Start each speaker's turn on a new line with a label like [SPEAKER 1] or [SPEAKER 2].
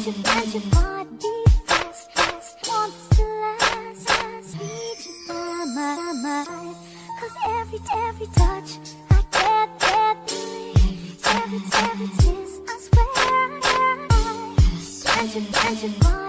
[SPEAKER 1] and your body fast wants to last. Need you by my mind, 'cause every touch I get believe. Every kiss I swear I and your body